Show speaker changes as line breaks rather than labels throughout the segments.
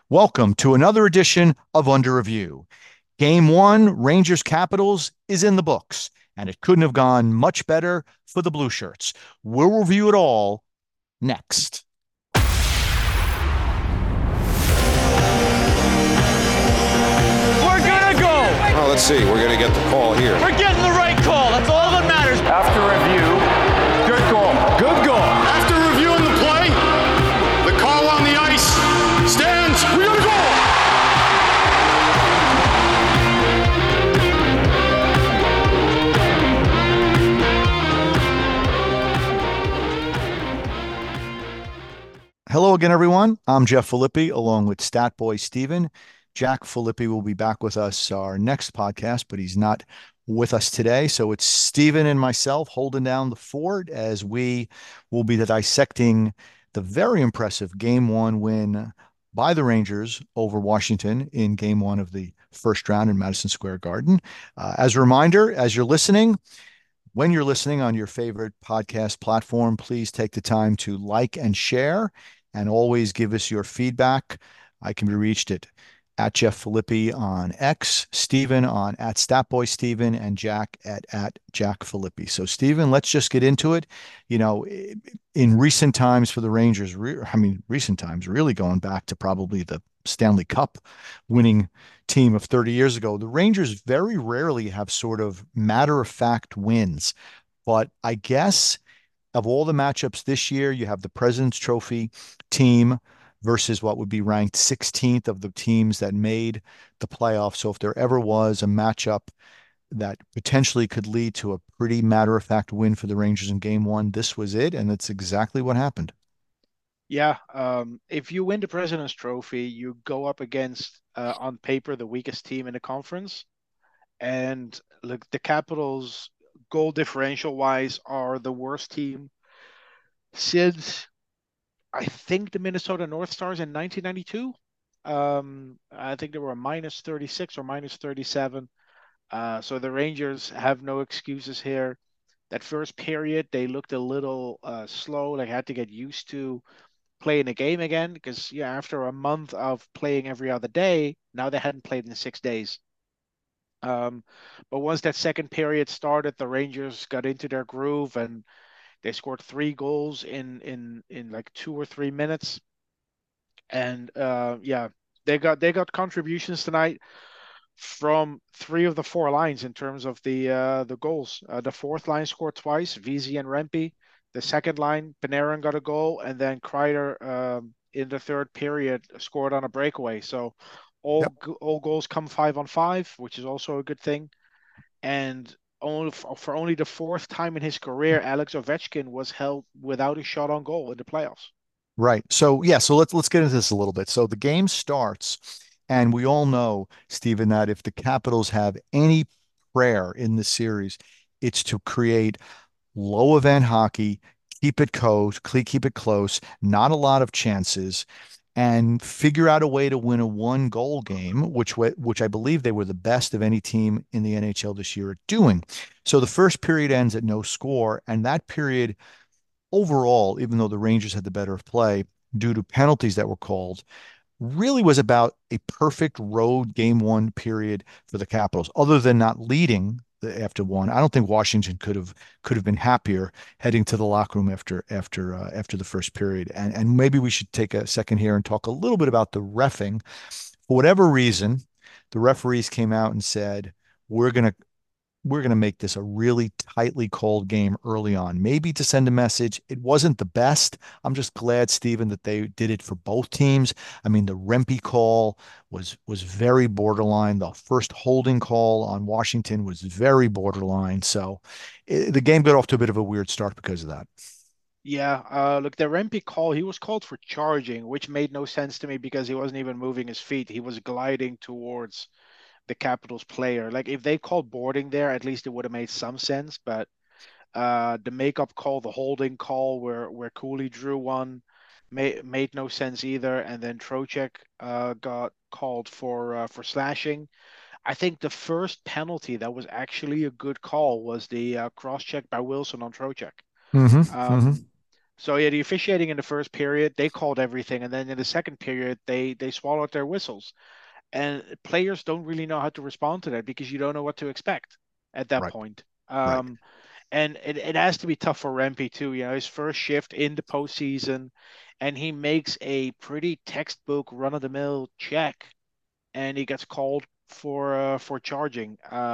Welcome to another edition of Under Review. Game one, Rangers Capitals, is in the books, and it couldn't have gone much better for the Blue Shirts. We'll review it all next.
We're gonna go.
Well, let's see. We're going to get the call here.
We're getting the right call. That's all that matters.
After review, good goal.
Good goal.
After reviewing the play, the call on the ice stands. We gotta go!
Hello again, everyone. I'm Jeff Filippi, along with Stat Boy Steven. Jack Filippi will be back with us our next podcast, but he's not with us today. So it's Steven and myself holding down the fort as we will be dissecting the very impressive Game 1 win by the Rangers over Washington in Game 1 of the first round in Madison Square Garden. As a reminder, as you're listening, when you're listening on your favorite podcast platform, please take the time to like and share and always give us your feedback. I can be reached at Jeff Filippi on X, Steven on at StatBoySteven, and Jack at Jack Filippi. So, Steven, let's just get into it. You know, in recent times for the Rangers, recent times, really going back to probably the Stanley Cup winning team of 30 years ago, the Rangers very rarely have sort of matter-of-fact wins. But I guess of all the matchups this year, you have the President's Trophy team versus what would be ranked 16th of the teams that made the playoffs. So if there ever was a matchup that potentially could lead to a pretty matter-of-fact win for the Rangers in Game 1, this was it, and that's exactly what happened.
Yeah, if you win the President's Trophy, you go up against, on paper, the weakest team in the conference. And look, the Capitals, goal differential wise, are the worst team since I think the Minnesota North Stars in 1992. I think they were a minus 36 or minus 37. So the Rangers have no excuses here. That first period, they looked a little slow. They had to get used to playing a game again because, yeah, after a month of playing every other day, now they hadn't played in 6 days. But once that second period started, the Rangers got into their groove and they scored three goals in like 2 or 3 minutes. And yeah, they got contributions tonight from three of the four lines in terms of the goals. The fourth line scored twice, VZ and Rempe. The second line, Panarin got a goal, and then Kreider in the third period scored on a breakaway. So all goals come 5-on-5, which is also a good thing. And for only the fourth time in his career, Alex Ovechkin was held without a shot on goal in the playoffs.
Right. So yeah, so let's get into this a little bit. So the game starts, and we all know, Stephen, that if the Capitals have any prayer in the series, it's to create low event hockey, keep it close, not a lot of chances, and figure out a way to win a one goal game, which I believe they were the best of any team in the NHL this year at doing. So the first period ends at no score, and that period overall, even though the Rangers had the better of play due to penalties that were called, really was about a perfect road Game 1 period for the Capitals. Other than not leading after one, I don't think Washington could have been happier heading to the locker room after the first period. And maybe we should take a second here and talk a little bit about the reffing. For whatever reason, the referees came out and said, we're going to we're going to make this a really tightly called game early on, maybe to send a message. It wasn't the best. I'm just glad, Stephen, that they did it for both teams. I mean, the Rempe call was very borderline. The first holding call on Washington was very borderline. So the game got off to a bit of a weird start because of that.
Yeah, look, the Rempe call, he was called for charging, which made no sense to me because he wasn't even moving his feet. He was gliding towards the Capitals player. Like if they called boarding there, at least it would have made some sense. But the makeup call, the holding call where Cooley drew one, made no sense either. And then Trocheck got called for slashing. I think the first penalty that was actually a good call was the cross check by Wilson on Trocheck.
Mm-hmm. Mm-hmm.
Um, So yeah, the officiating in the first period, they called everything, and then in the second period, they swallowed their whistles. And players don't really know how to respond to that because you don't know what to expect at that
Right,
point.
right.
And it has to be tough for Rempe too. You know, his first shift in the postseason, and he makes a pretty textbook run-of-the-mill check, and he gets called for charging.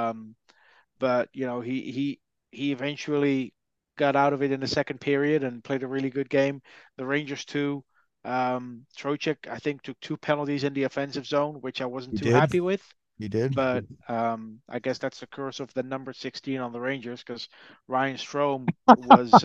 But you know, he eventually got out of it in the second period and played a really good game. The Rangers too. Trocheck, I think, took two penalties in the offensive zone, which I wasn't
He
too
did.
happy with.
He did.
But I guess that's the curse of the number 16 on the Rangers because Ryan Strome was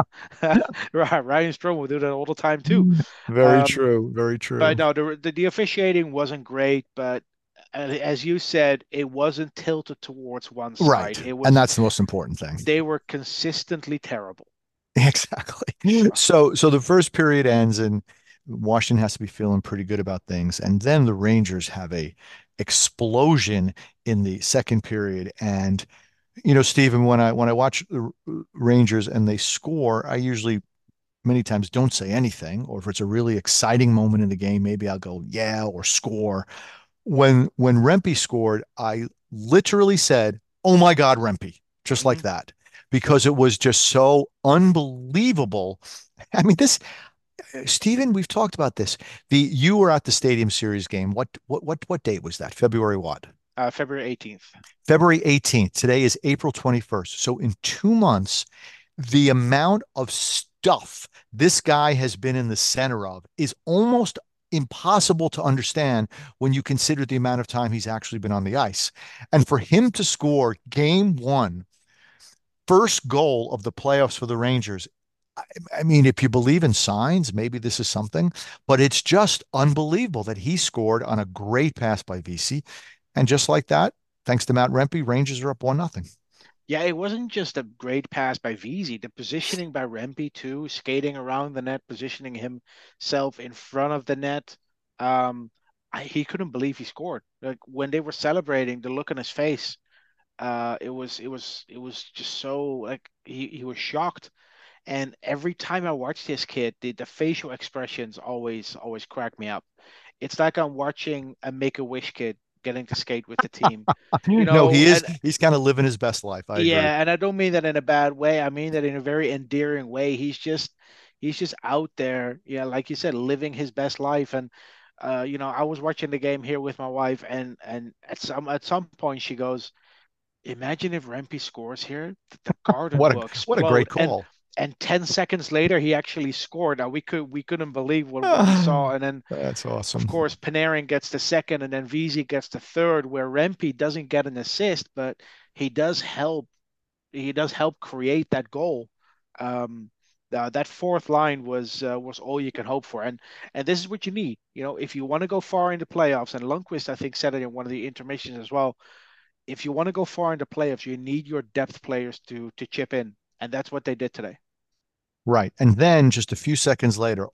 Ryan Strome will do that all the time too.
Very
Um,
true. Very
but
true.
no, the officiating wasn't great, but as you said, it wasn't tilted towards one
Right.
side. It
And
was
that's the most important thing.
they were consistently terrible.
Exactly. So the first period ends and Washington has to be feeling pretty good about things. And then the Rangers have a explosion in the second period. And Stephen, when I watch the Rangers and they score, I usually many times don't say anything. Or if it's a really exciting moment in the game, maybe I'll go, yeah, or score. When Rempe scored, I literally said, "Oh my God, Rempe," just like
Mhm.
that, because it was just so unbelievable. I mean, this, Stephen, we've talked about this. You were at the Stadium Series game. What date was that? February what?
February 18th.
February 18th. Today is April 21st. So in 2 months, the amount of stuff this guy has been in the center of is almost impossible to understand when you consider the amount of time he's actually been on the ice. And for him to score game one, first goal of the playoffs for the Rangers, I mean, if you believe in signs, maybe this is something, but it's just unbelievable that he scored on a great pass by VC. And just like that, thanks to Matt Rempe, Rangers are up 1-0.
Yeah, it wasn't just a great pass by Veezy. The positioning by Rempe too, skating around the net, positioning himself in front of the net. Um, he couldn't believe he scored. Like when they were celebrating, the look on his face, it was just so like he was shocked. And every time I watch this kid, the facial expressions always crack me up. It's like I'm watching a Make-A-Wish kid getting to skate with the team, you
No,
know, and
he's kind of living his best life. I agree.
yeah, and I don't mean that in a bad way. I mean that in a very endearing way. He's just out there, yeah, like you said, living his best life. And I was watching the game here with my wife, and at some point she goes, "Imagine if Rempe scores here, the garden
What a
will
what a great
explode." And
call.
and 10 seconds later, he actually scored. Now we couldn't believe what we saw. And then,
That's
of
awesome.
course, Panarin gets the second, and then VZ gets the third, where Rempe doesn't get an assist, but he does help he does help create that goal. Um, that fourth line was all you can hope for, and this is what you need. If you want to go far in the playoffs, and Lundqvist I think said it in one of the intermissions as well. If you want to go far in the playoffs, you need your depth players to chip in, and that's what they did today.
Right. And then just a few seconds later,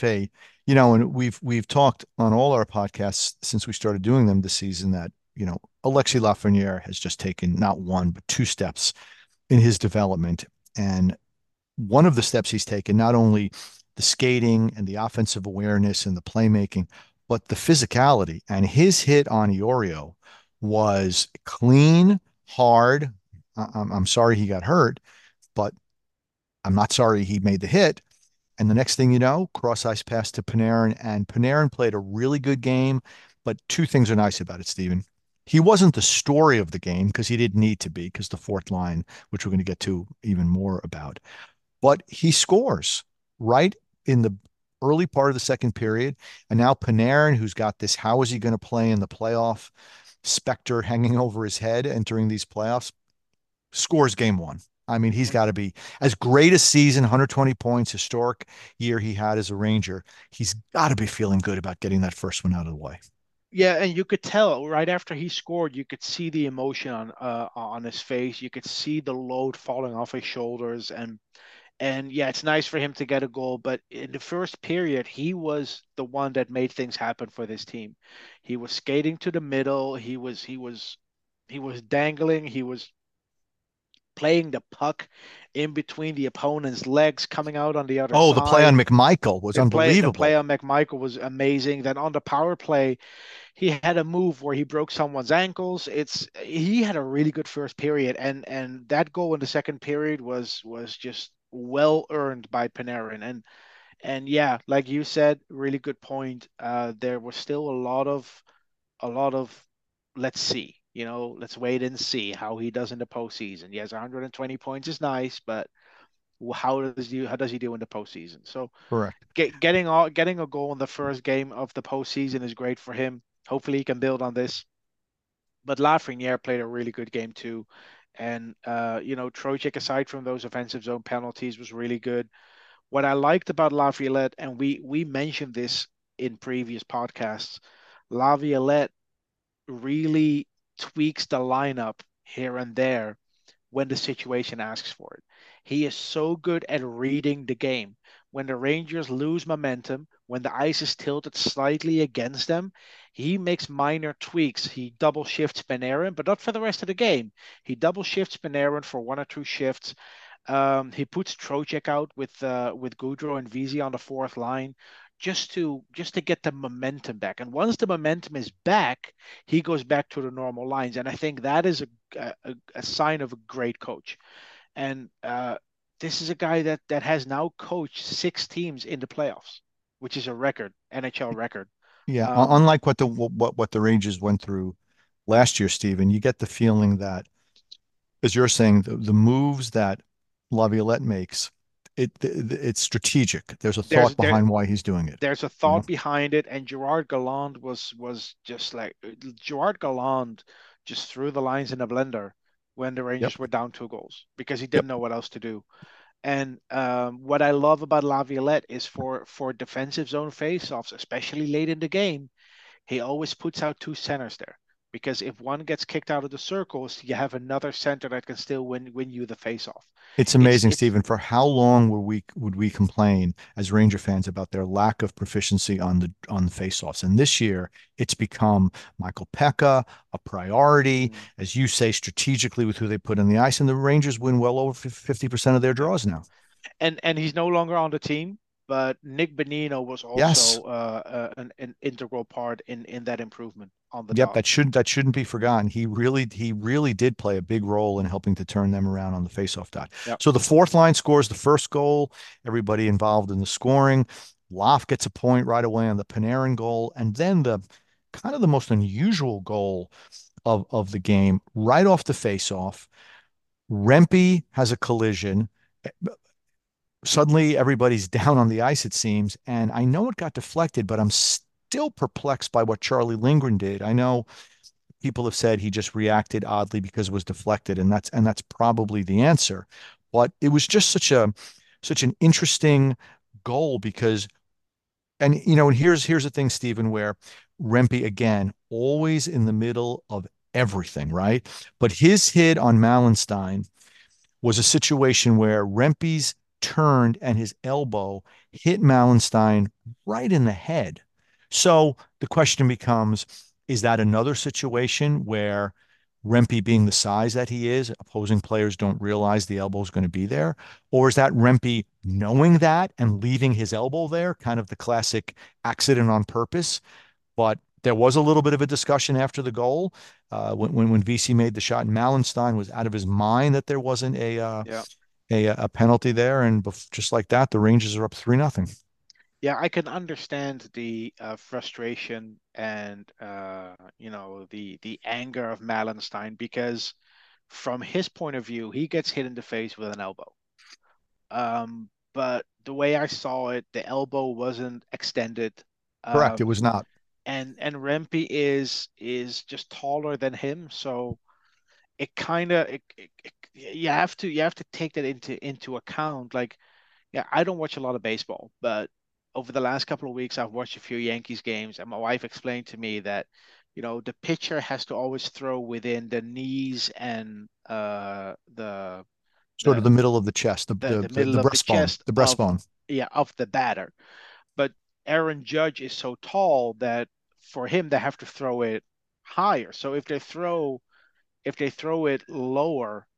and we've talked on all our podcasts since we started doing them this season that, Alexis Lafreniere has just taken not one, but two steps in his development. And one of the steps he's taken, not only the skating and the offensive awareness and the playmaking, but the physicality. And his hit on Iorio was clean, hard. I'm sorry he got hurt, but I'm not sorry he made the hit. And the next thing you know, cross ice pass to Panarin, and Panarin played a really good game. But two things are nice about it, Stephen. He wasn't the story of the game because he didn't need to be because the fourth line, which we're going to get to even more about, but he scores right in the early part of the second period. And now Panarin, who's got this, how is he going to play in the playoff specter hanging over his head entering these playoffs, scores game one. I mean, he's got to be as great a season, 120 points, historic year he had as a Ranger. He's got to be feeling good about getting that first one out of the way.
Yeah, and you could tell right after he scored, you could see the emotion on his face. You could see the load falling off his shoulders, and yeah, it's nice for him to get a goal. But in the first period, he was the one that made things happen for this team. He was skating to the middle. He was dangling. He was playing the puck in between the opponent's legs, coming out on the other
Oh, the play on
side.
McMichael was
The play
unbelievable.
on McMichael was amazing. Then on the power play, he had a move where he broke someone's ankles. He had a really good first period, and that goal in the second period was just well earned by Panarin. And yeah, like you said, really good point. There was still a lot of let's see, let's wait and see how he does in the postseason. Yes, 120 points is nice, but how does he do in the postseason? So
Correct.
getting a goal in the first game of the postseason is great for him. Hopefully, he can build on this. But Lafreniere played a really good game too, and Trocheck, aside from those offensive zone penalties, was really good. What I liked about Laviolette, and we mentioned this in previous podcasts, Laviolette really tweaks the lineup here and there when the situation asks for it. He is so good at reading the game. When the Rangers lose momentum, when the ice is tilted slightly against them, he makes minor tweaks. He double shifts Panarin, but not for the rest of the game. He double shifts Panarin for one or two shifts. He puts Trocheck out with Goudreau and Vesey on the fourth line, just to get the momentum back. And once the momentum is back, he goes back to the normal lines. And I think that is a sign of a great coach. And this is a guy that has now coached six teams in the playoffs, which is a record, NHL record.
Yeah,
Um,
unlike what the Rangers went through last year, Stephen, you get the feeling that, as you're saying, the moves that Laviolette makes, it's strategic. There's a
there's
thought
there
behind why he's doing it.
there's a
You know?
thought behind it, and Gerard Galland was just like Gerard Galland just threw the lines in a blender when the
Yep.
Rangers were down 2 goals because he
Yep.
didn't know what else to do. And what I love about Laviolette is for defensive zone faceoffs, especially late in the game, he always puts out two centers there because if one gets kicked out of the circles, you have another center that can still win you the faceoff.
It's
It's
amazing,
it's
Stephen, for how long would we complain as Ranger fans about their lack of proficiency on the faceoffs? And this year, it's become Michael Pekka, a priority,
mm,
as you say, strategically with who they put on the ice, and the Rangers win well over 50% of their
yeah.
draws now.
And he's no longer on the team, but Nick Bonino was
Yes.
also an integral part in that improvement on the
Yep,
dot.
that shouldn't be forgotten. He really did play a big role in helping to turn them around on the faceoff dot.
Yep.
So the fourth line scores the first goal. Everybody involved in the scoring. Loft gets a point right away on the Panarin goal, and then the kind of the most unusual goal of the game, right off the faceoff. Rempe has a collision. Suddenly, everybody's down on the ice, it seems, and I know it got deflected, but I'm still perplexed by what Charlie Lindgren did. I know people have said he just reacted oddly because it was deflected, and that's probably the answer. But it was just such an interesting goal because, and here's the thing, Stephen, where Rempe again always in the middle of everything, right? But his hit on Malenstein was a situation where Rempe's turned and his elbow hit Malenstein right in the head. So the question becomes, is that another situation where Rempe being the size that he is, opposing players don't realize the elbow is going to be there? Or is that Rempe knowing that and leaving his elbow there, kind of the classic accident on purpose? But there was a little bit of a discussion after the goal when VC made the shot, and Malenstein was out of his mind that there wasn't
Yeah.
a penalty there, and just like that, the Rangers are up 3-0.
Yeah, I can understand the frustration and the anger of Malenstein because from his point of view, he gets hit in the face with an elbow. But the way I saw it, the elbow wasn't extended.
Correct, it
Um,
was not.
and Rempe is just taller than him, so it kind of you have to take that into account. Like, yeah, I don't watch a lot of baseball, but over the last couple of weeks, I've watched a few Yankees games, and my wife explained to me that, the pitcher has to always throw within the knees and
Sort of
the
the middle of the chest,
the middle of the chest
the
of
breastbone.
yeah of the batter. But Aaron Judge is so tall that for him they have to throw it higher. So if they throw it lower,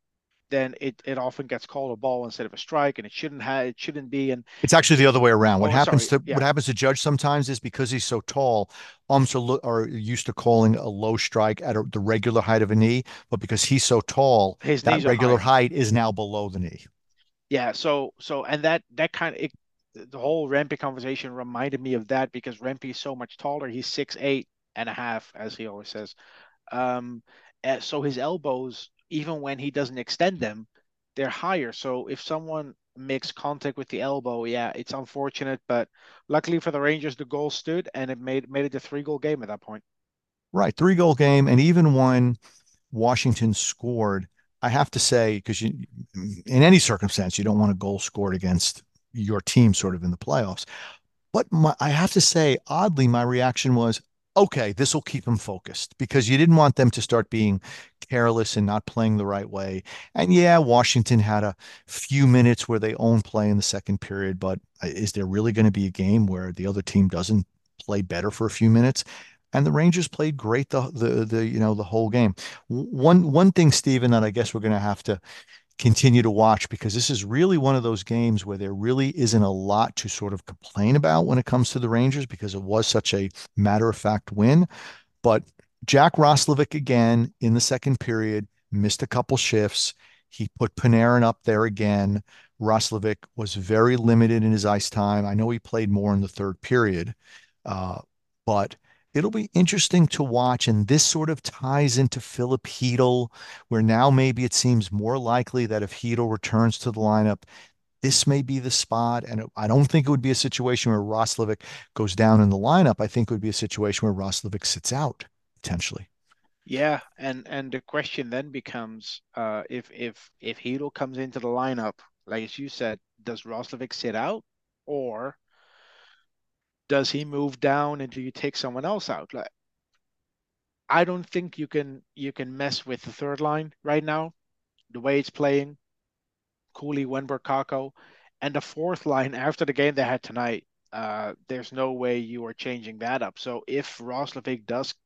then it often gets called a ball instead of a strike, and it shouldn't be. And
It's actually the other way around.
oh, sorry,
What
yeah,
happens to Judge sometimes is because he's so tall, are used to calling a low strike at the regular height of a knee, but because he's so tall,
his
that
knees are
regular
high.
height is now below the knee.
Yeah, so and that kind of the whole Rempe conversation reminded me of that because Rempe is so much taller. He's 6'8.5", as he always says. Um, so his elbows, even when he doesn't extend them, they're higher. So if someone makes contact with the elbow, yeah, it's unfortunate, but luckily for the Rangers, the goal stood and it made it a 3-goal game at that point.
Right, 3 goal game, and even when Washington scored, I have to say, because in any circumstance, you don't want a goal scored against your team sort of in the playoffs. But I have to say, oddly, my reaction was, okay, this will keep them focused because you didn't want them to start being careless and not playing the right way. And yeah, Washington had a few minutes where they owned play in the second period, but is there really going to be a game where the other team doesn't play better for a few minutes? And the Rangers played great the whole game. One thing, Stephen, that I guess we're going to have to continue to watch because this is really one of those games where there really isn't a lot to sort of complain about when it comes to the Rangers because it was such a matter-of-fact win. But Jack Roslovic again in the second period missed a couple shifts. He put Panarin up there again. Roslovic was very limited in his ice time. I know he played more in the third period, but it'll be interesting to watch. And this sort of ties into Philip Chytil, where now maybe it seems more likely that if Chytil returns to the lineup, this may be the spot. And I don't think it would be a situation where Roslovic goes down in the lineup. I think it would be a situation where Roslovic sits out potentially.
Yeah, and the question then becomes if Hito comes into the lineup, like as you said, does Roslovic sit out or does he move down and do you take someone else out? Like I don't think you can mess with the third line right now, the way it's playing, Cooley, Wenberg, Kako, and the fourth line after the game they had tonight. There's no way you are changing that up. So if Roslovic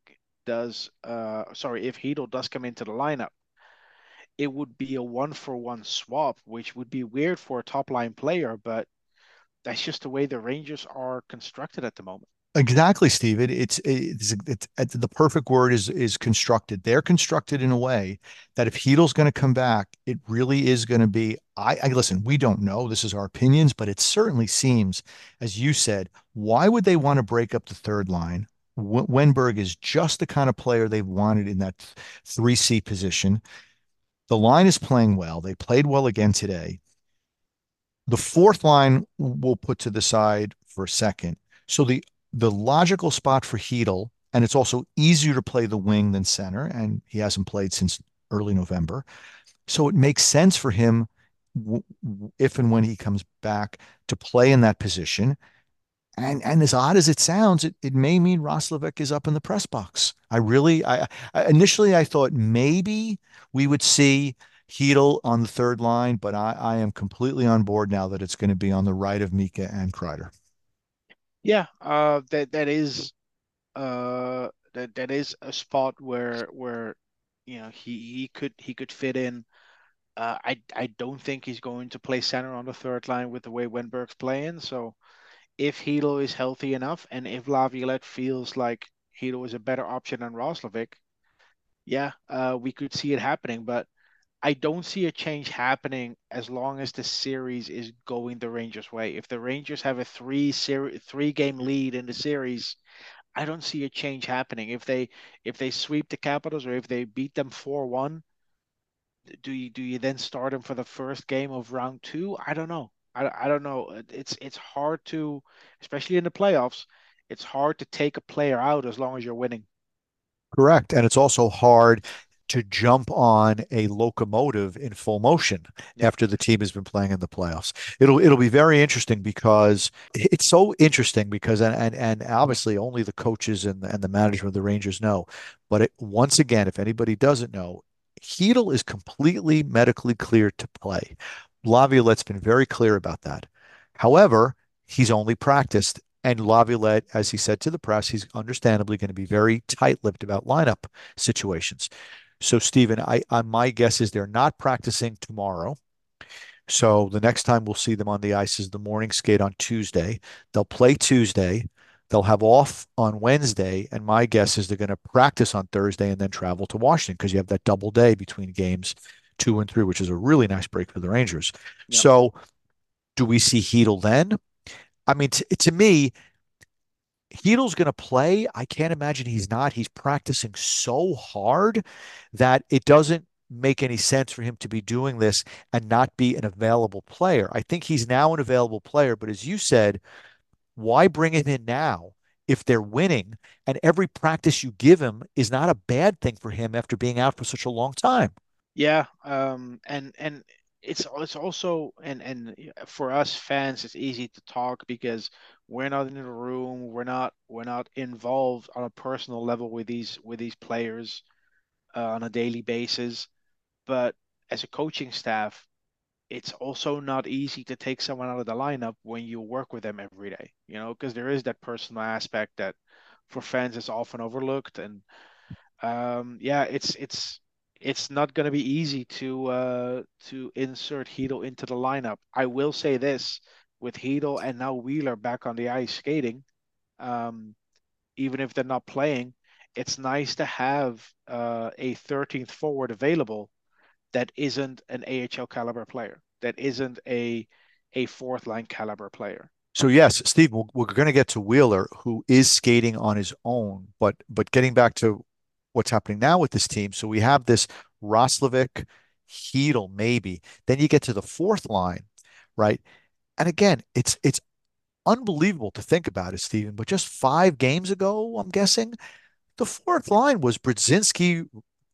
if Hito does come into the lineup, it would be a 1-for-1 swap, which would be weird for a top line player, but that's just the way the Rangers are constructed at the moment.
Exactly, Steve. It's the perfect word is constructed. They're constructed in a way that if Heedle's going to come back, it really is going to be. I listen. We don't know. This is our opinions, but it certainly seems, as you said, why would they want to break up the third line? Wenberg is just the kind of player they've wanted in that 3C position. The line is playing well. They played well again today. The fourth line we'll put to the side for a second. So the logical spot for Heedle, and it's also easier to play the wing than center, and he hasn't played since early November. So it makes sense for him if and when he comes back to play in that position. And as odd as it sounds, it may mean Roslovic is up in the press box. Initially I thought maybe we would see Heedle on the third line, but I am completely on board now that it's going to be on the right of Mika and Kreider.
Yeah, that is a spot where he could fit in. I don't think he's going to play center on the third line with the way Wenberg's playing. So if Hilo is healthy enough and if Laviolette feels like Hilo is a better option than Roslovic, yeah, we could see it happening. But I don't see a change happening as long as the series is going the Rangers' way. If the Rangers have a 3-game lead in the series, I don't see a change happening. If they sweep the Capitals or if they beat them 4-1, do you then start them for the first game of round two? I don't know. I don't know. It's hard to, especially in the playoffs, it's hard to take a player out as long as you're winning.
Correct. And it's also hard to jump on a locomotive in full motion
Yeah.
after the team has been playing in the playoffs. It'll be very interesting because it's so interesting because and obviously only the coaches and the management of the Rangers know. But once again, if anybody doesn't know, Heedle is completely medically cleared to play. Laviolette's been very clear about that. However, he's only practiced. And Laviolette, as he said to the press, he's understandably going to be very tight-lipped about lineup situations. So, Stephen, my guess is they're not practicing tomorrow. So the next time we'll see them on the ice is the morning skate on Tuesday. They'll play Tuesday. They'll have off on Wednesday. And my guess is they're going to practice on Thursday and then travel to Washington because you have that double day between games 2 and 3, which is a really nice break for the Rangers.
Yeah.
So do we see Heedle then? I mean, to me, Heedle's going to play. I can't imagine he's not. He's practicing so hard that it doesn't make any sense for him to be doing this and not be an available player. I think he's now an available player, but as you said, why bring him in now if they're winning? And every practice you give him is not a bad thing for him after being out for such a long time.
Yeah, and it's also and for us fans, it's easy to talk because we're not in the room, we're not involved on a personal level with these players on a daily basis. But as a coaching staff, it's also not easy to take someone out of the lineup when you work with them every day, because there is that personal aspect that for fans is often overlooked. And yeah, it's not going to be easy to insert Heedle into the lineup. I will say this, with Heedle and now Wheeler back on the ice skating, um, even if they're not playing, it's nice to have a 13th forward available that isn't an AHL caliber player, that isn't a fourth line caliber player.
So yes, Steve, we're going to get to Wheeler, who is skating on his own. But getting back to what's happening now with this team, so we have this Roslovic, Heedle, maybe. Then you get to the fourth line, right? And again, it's unbelievable to think about it, Stephen. But just 5 games ago, I'm guessing the fourth line was Brzezinski,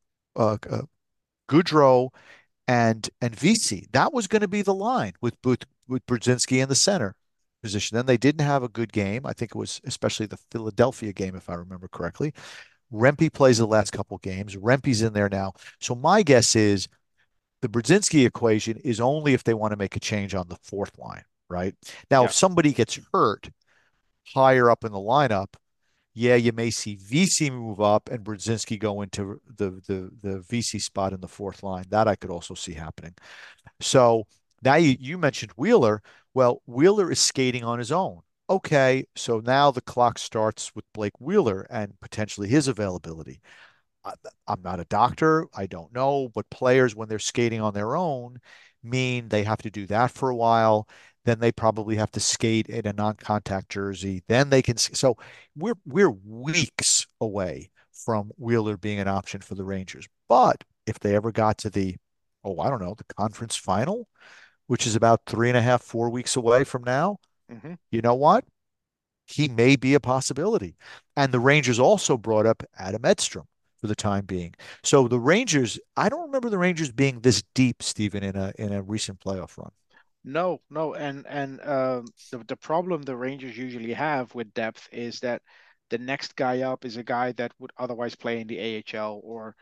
uh, Goudreau, and VC. That was going to be the line with Brzezinski in the center position. Then they didn't have a good game. I think it was especially the Philadelphia game, if I remember correctly. Rempe plays the last couple games. Rempe's in there now. So my guess is the Brzezinski equation is only if they want to make a change on the fourth line, right? Now,
Yeah,
if somebody gets hurt higher up in the lineup, yeah, you may see VC move up and Brzezinski go into the VC spot in the fourth line. That I could also see happening. So now you mentioned Wheeler. Well, Wheeler is skating on his own. Okay, so now the clock starts with Blake Wheeler and potentially his availability. I, I'm not a doctor. I don't know, but players, when they're skating on their own, mean they have to do that for a while. Then they probably have to skate in a non-contact jersey. Then they can. So we're weeks away from Wheeler being an option for the Rangers. But if they ever got to I don't know, the conference final, which is about 3.5, 4 weeks away from now,
hmm
you know what? He may be a possibility. And the Rangers also brought up Adam Edstrom for the time being. So the Rangers, I don't remember the Rangers being this deep, Stephen, in a recent playoff run.
no, no, and the problem the Rangers usually have with depth is that the next guy up is a guy that would otherwise play in the AHL, or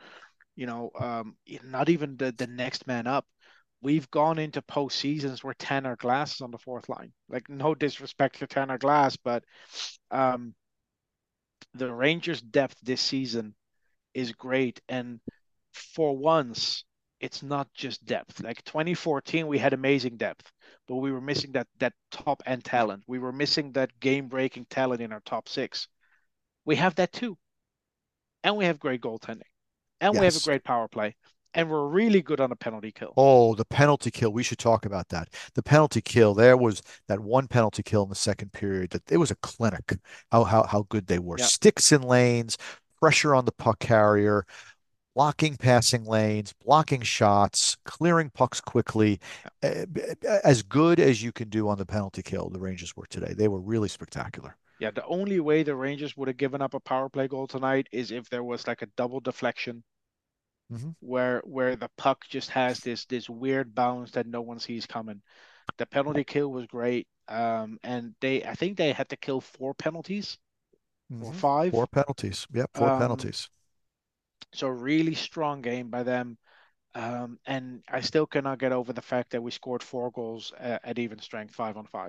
not even the next man up. We've gone into postseasons where Tanner Glass is on the fourth line. Like, no disrespect to Tanner Glass, but um, the Rangers' depth this season is great. And for once, it's not just depth. Like 2014, we had amazing depth, but we were missing that top end talent. We were missing that game breaking talent in our top six. We have that too, and we have great goaltending, and we have a
Yes.
great power play, and we're really good on a penalty kill.
Oh, the penalty kill. We should talk about that. The penalty kill. There was that one penalty kill in the second period that it was a clinic. How good they were.
Yeah,
Sticks in lanes, pressure on the puck carrier, blocking passing lanes, blocking shots, clearing pucks quickly. Uh, as good as you can do on the penalty kill, the Rangers were today. They were really spectacular.
yeah. The only way the Rangers would have given up a power play goal tonight is if there was like a double deflection
Mhm.
where the puck just has this weird bounce that no one sees coming. The penalty kill was great. And I think they had to kill four penalties or
Four
five.
penalties. Yep, four
Um,
penalties.
so really strong game by them. And I still cannot get over the fact that we scored four goals at even strength, 5-on-5.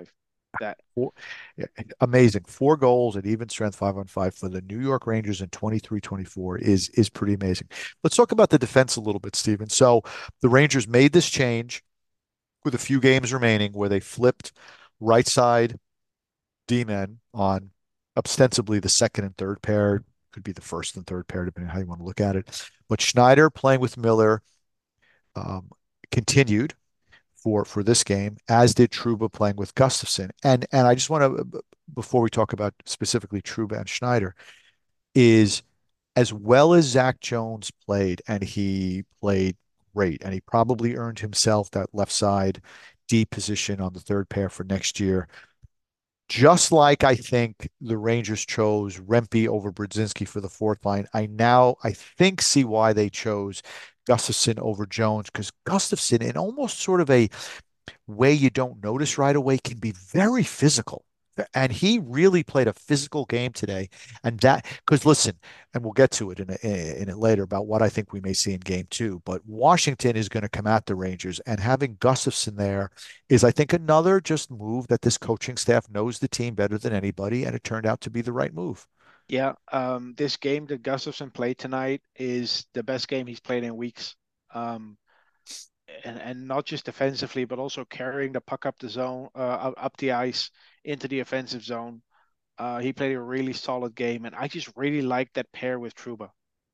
that.
Four, yeah, amazing. 4 goals at even strength, 5-on-5 for the New York Rangers in 23-24 is pretty amazing. Let's talk about the defense a little bit, Steven. So the Rangers made this change with a few games remaining where they flipped right side D-men on ostensibly the second and third pair. Could be the first and third pair, depending on how you want to look at it. But Schneider playing with Miller um, continued for this game, as did Trouba playing with Gustafsson. And I just want to, before we talk about specifically Trouba and Schneider, is as well as Zach Jones played, and he played great, and he probably earned himself that left side D position on the third pair for next year. Just like I think the Rangers chose Rempe over Brodzinski for the fourth line, I think see why they chose Gustafsson over Jones, because Gustafsson, in almost sort of a way you don't notice right away, can be very physical. And he really played a physical game today. And that, because listen, and we'll get to it in it later about what I think we may see in game two. But Washington is going to come at the Rangers, and having Gustafsson there is, I think, another just move that this coaching staff knows the team better than anybody, and it turned out to be the right move.
Yeah, this game that Gustafsson played tonight is the best game he's played in weeks. Um, and not just defensively, but also carrying the puck up the zone, up the ice into the offensive zone. He played a really solid game, and I just really like that pair with Trouba.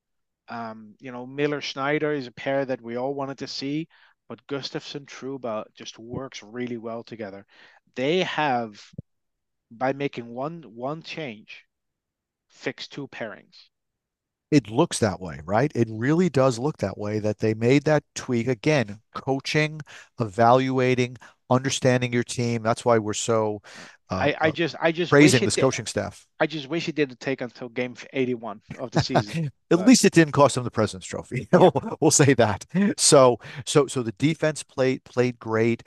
Miller Schneider is a pair that we all wanted to see, but Gustafsson Trouba just works really well together. They have, by making one change, fixed two pairings.
It looks that way, right? It really does look that way, that they made that tweak. Again, coaching, evaluating, understanding your team. That's why we're so uh,
I
uh,
just I just wish
praising
it
this
did.
coaching staff.
I just wish it didn't take until game 81 of the season.
At
But
least it didn't cost them the President's Trophy.
yeah,
We'll say that. So the defense played great.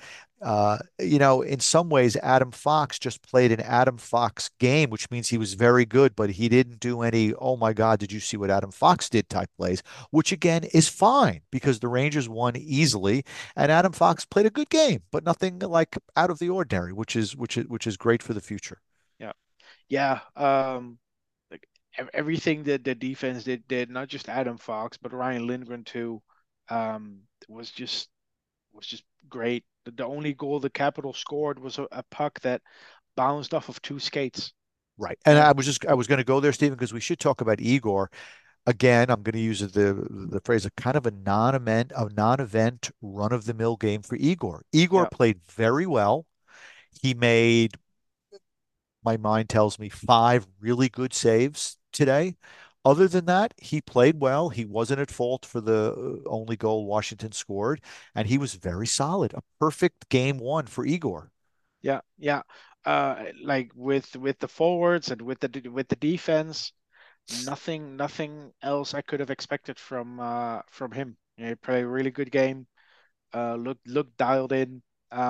In some ways, Adam Fox just played an Adam Fox game, which means he was very good, but he didn't do any, oh my God, did you see what Adam Fox did type plays, which again is fine because the Rangers won easily, and Adam Fox played a good game, but nothing like out of the ordinary, which is great for the future.
yeah, yeah. Like everything that the defense did not just Adam Fox, but Ryan Lindgren too, was just great. The only goal the Capital scored was a puck that bounced off of two skates.
Right. And
And
I was going to go there, Stephen, because we should talk about Igor. Again, I'm going to use the phrase a kind of a non-event run-of-the-mill game for Igor. Igor
yeah,
played very well. He made, my mind tells me, 5 really good saves today. Other than that, he played well. He wasn't at fault for the only goal Washington scored, and he was very solid. A perfect game one for Igor.
yeah, yeah. Like with the forwards and with the defense, nothing else I could have expected from him. He played a really good game. Looked dialed in.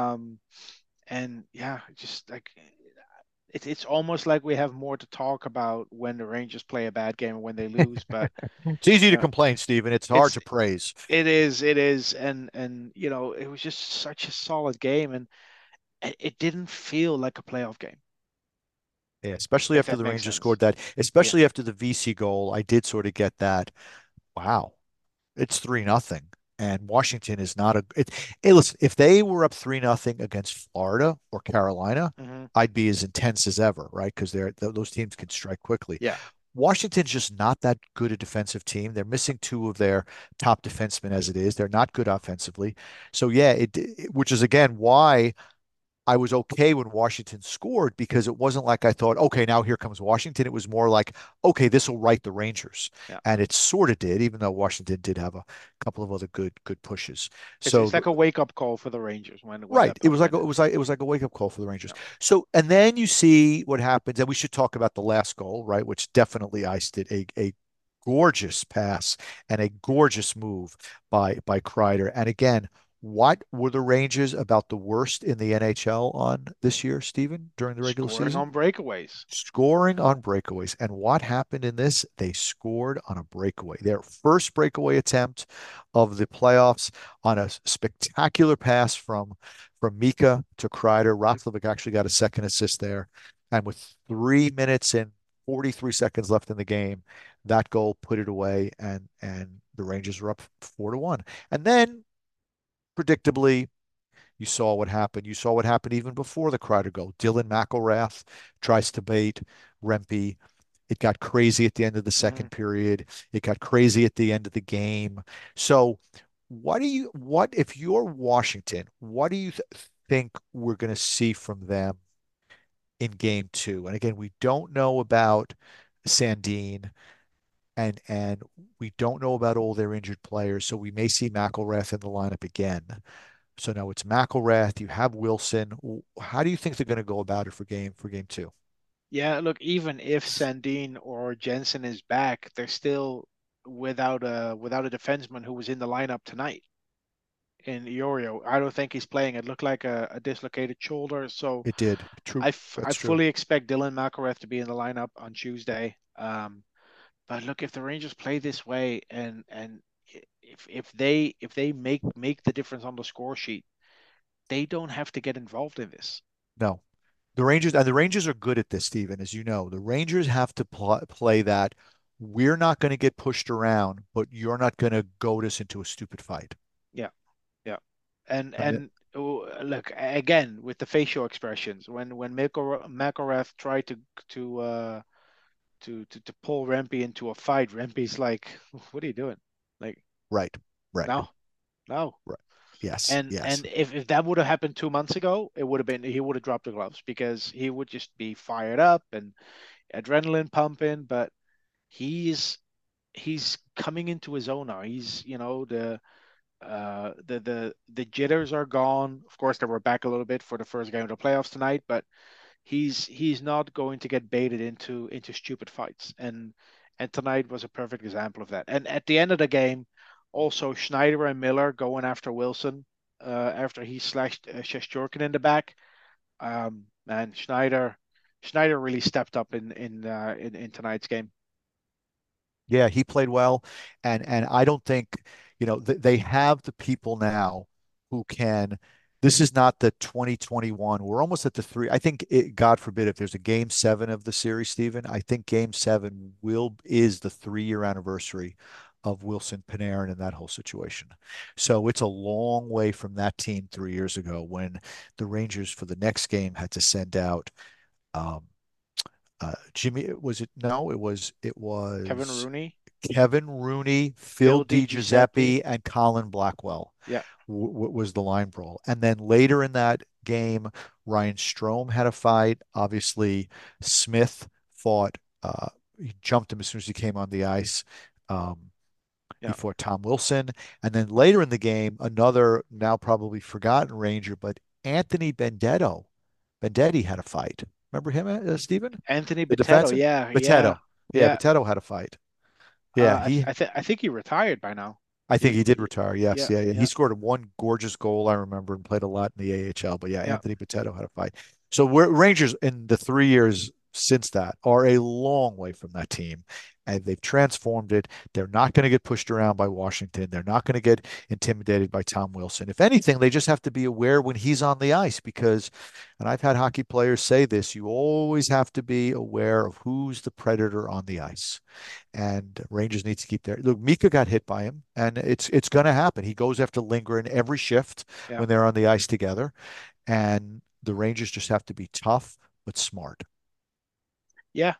And yeah, just like it's almost like we have more to talk about when the Rangers play a bad game and when they lose. But
It's easy to
uh,
complain, Stephen. It's hard
it's
to praise.
it is, and it was just such a solid game, and it didn't feel like a playoff game,
Yeah, especially
if
after
that
the
makes
Rangers
sense.
scored that,
Yeah.
especially after the VC goal, I did sort of get that. Wow, it's 3-0. And Washington is not hey, listen, if they were up 3-0 against Florida or Carolina,
Hmm.
I'd be as intense as ever, right? Because those teams can strike quickly.
Yeah.
Washington's just not that good a defensive team. They're missing two of their top defensemen as it is. They're not good offensively. So yeah, which is again why I was okay when Washington scored, because it wasn't like I thought, okay, now here comes Washington. It was more like, okay, this will right the Rangers.
Yeah.
And it sort of did, even though Washington did have a couple of other good pushes.
It's
So
like a wake up call for the Rangers when
right,
that puck went in.
it was like a wake up call for the Rangers.
Yeah.
So and then you see what happens, and we should talk about the last goal, right, which definitely iced it. A gorgeous pass and a gorgeous move by Kreider. And again, what were the Rangers about the worst in the NHL on this year, Stephen, during the regular
Scoring
season?
on breakaways.
Scoring on breakaways. And what happened in this? They scored on a breakaway. Their first breakaway attempt of the playoffs on a spectacular pass from from Mika to Kreider. Roslovic actually got a second assist there. And with 3 minutes and 43 seconds left in the game, that goal put it away, and the Rangers were up 4-1. And then, predictably, you saw what happened. You saw what happened even before the Kreider goal. Dylan McIlrath tries to bait Rempe. It got crazy at the end of the
Hmm.
second period. It got crazy at the end of the game. So, what if you're Washington, what do you think we're going to see from them in game two? And again, we don't know about Sandin, and we don't know about all their injured players, so we may see McIlrath in the lineup again. So now it's McIlrath. You have Wilson. How do you think they're going to go about it for game two?
Yeah, look, even if Sandin or Jensen is back, they're still without a defenseman who was in the lineup tonight in Iorio. I don't think he's playing. It looked like a dislocated shoulder. So
It did. True.
I
That's true.
fully expect Dylan McIlrath to be in the lineup on Tuesday. But look, if the Rangers play this way and if they make the difference on the score sheet, they don't have to get involved in this.
No, the Rangers are good at this, Stephen, as you know. The Rangers have to play that. We're not going to get pushed around, but you're not going to goad us into a stupid fight.
Yeah, yeah. And
And
and look again with the facial expressions when McIlrath tried to pull Rempe into a fight, Rempe's like, "What are you doing?" Like,
right, right,
no, no.
right. Yes,
And
yes.
if that would have happened 2 months ago, it would have been he would have dropped the gloves because he would just be fired up and adrenaline pumping. But he's he's coming into his own now. He's the jitters are gone. Of course, they were back a little bit for the first game of the playoffs tonight, but he's not going to get baited into stupid fights. And tonight was a perfect example of that. And at the end of the game, also Schneider and Miller going after Wilson after he slashed Shesterkin in the back. And Schneider really stepped up in tonight's game.
Yeah, he played well, and I don't think, they have the people now who can. This is not the 2021. We're almost at the three. I think God forbid if there's a game seven of the series, Stephen. I think game seven will is the 3 year anniversary of Wilson Panarin and that whole situation. So it's a long way from that team 3 years ago when the Rangers for the next game had to send out um, Jimmy. Was it? No, it
Kevin
was
Rooney,
Kevin Rooney, Phil
Phil Di Giuseppe.
DiGiuseppe, and Colin Blackwell
Yeah,
was the line brawl. And then later in that game, Ryan Strome had a fight. Obviously, Smith fought. He jumped him as soon as he came on the ice. Um, he
yeah.
fought Tom Wilson. And then later in the game, another now probably forgotten Ranger, but Anthony Benedetto. Bendetti had a fight. Remember him, Stephen?
Anthony
The
Bitetto.
defenseman?
Yeah, yeah,
Bitetto. Yeah,
yeah.
Bitetto had a fight. Yeah,
I think he retired by now.
I think he did
He
retire. Yes,
yeah,
yeah, yeah. He
yeah,
scored one gorgeous goal I remember and played a lot in the AHL. But yeah,
yeah.
Anthony Potato had a fight. So we're Rangers in the 3 years since that are a long way from that team, and they've transformed it. They're not going to get pushed around by Washington. They're not going to get intimidated by Tom Wilson. If anything, they just have to be aware when he's on the ice because, and I've had hockey players say this, you always have to be aware of who's the predator on the ice, and Rangers need to keep their look. Mika got hit by him, and it's going to happen. He goes after Lindgren every shift
Yeah.
when they're on the ice together, and the Rangers just have to be tough but smart.
Yeah.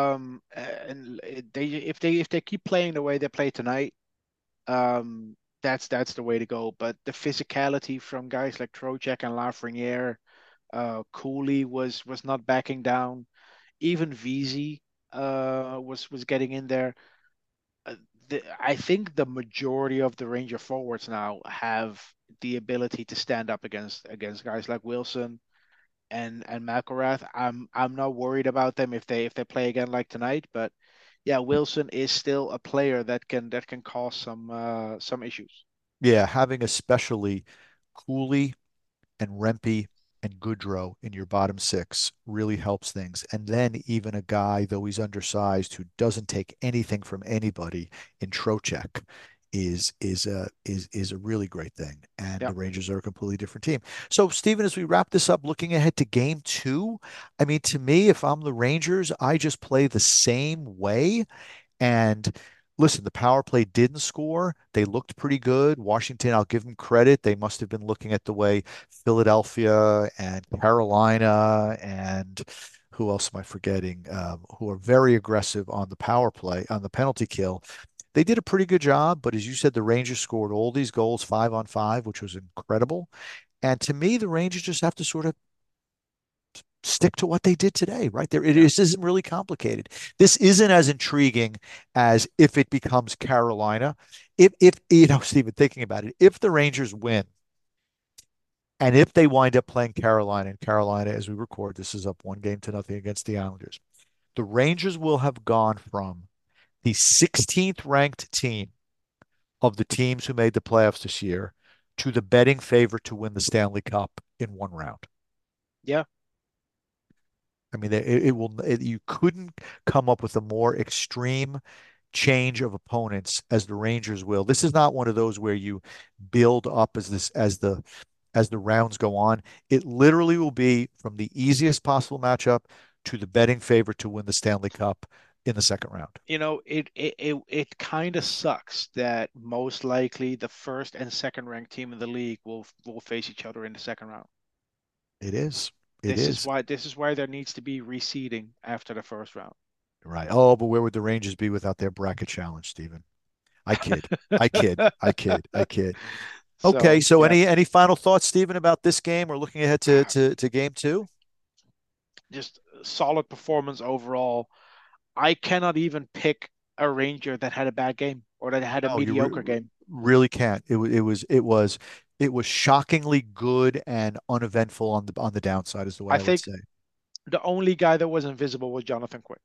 And if they keep playing the way they play tonight, that's the way to go. But the physicality from guys like Trocheck and Lafreniere, Cooley was not backing down. Even VZ was getting in there. Uh, I think the majority of the Ranger forwards now have the ability to stand up against guys like Wilson and McElrath. I'm not worried about them if they play again like tonight. But yeah, Wilson is still a player that can cause some issues.
Yeah, having especially Cooley and Rempe and Goodrow in your bottom six really helps things. And then even a guy, though he's undersized, who doesn't take anything from anybody in Trocheck is a really great thing. And
Yeah.
the Rangers are a completely different team. So, Stephen, as we wrap this up, looking ahead to game two, I mean, to me, if I'm the Rangers, I just play the same way. And listen, the power play didn't score. They looked pretty good. Washington, I'll give them credit. They must have been looking at the way Philadelphia and Carolina and who else am I forgetting? Who are very aggressive on the power play, on the penalty kill. They did a pretty good job, but as you said, the Rangers scored all these goals 5-on-5, which was incredible. And to me, the Rangers just have to sort of stick to what they did today, right? There, it
Yeah.
is, isn't really complicated. This isn't as intriguing as if it becomes Carolina. If you know, Stephen, thinking about it, if the Rangers win, and if they wind up playing Carolina, and Carolina, as we record, this is up 1-0 against the Islanders, the Rangers will have gone from the 16th ranked team of the teams who made the playoffs this year to the betting favorite to win the Stanley Cup in one round.
Yeah.
I mean, it will. You couldn't come up with a more extreme change of opponents as the Rangers will. This is not one of those where you build up as the rounds go on. It literally will be from the easiest possible matchup to the betting favorite to win the Stanley Cup in the second round.
It kind of sucks that most likely the first and second ranked team in the league will face each other in the second round.
It is. It
This
is.
is why there needs to be reseeding after the first round.
Right. Oh, but where would the Rangers be without their bracket challenge, Stephen? I kid. I kid. I kid. I kid. Okay.
So
So
yeah,
any final thoughts, Stephen, about this game or looking ahead to game two?
just solid performance overall. I cannot even pick a Ranger that had a bad game or that had a
No, you
mediocre game.
really can't. It was shockingly good and uneventful on the downside is the way
I
I would
think
say.
the only guy that was invisible was Jonathan Quick.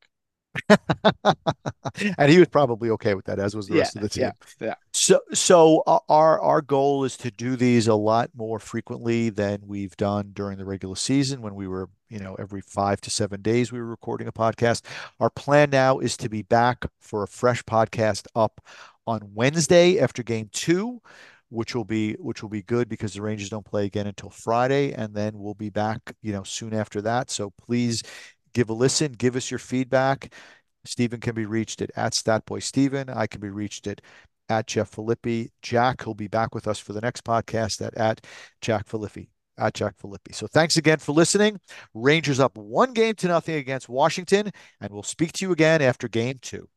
And he was probably okay with that, as was the
Yeah,
rest of the team.
yeah, yeah.
So our goal is to do these a lot more frequently than we've done during the regular season when we were, every 5 to 7 days we were recording a podcast. Our plan now is to be back for a fresh podcast up on Wednesday after game two, which will be good because the Rangers don't play again until Friday, and then we'll be back, soon after that. So please give a listen, give us your feedback. Stephen can be reached at StatBoyStephen. I can be reached at Jeff Filippi. Jack, who'll be back with us for the next podcast at Jack Filippi. At Jack Filippi. So thanks again for listening. Rangers up 1-0 against Washington, and we'll speak to you again after game two.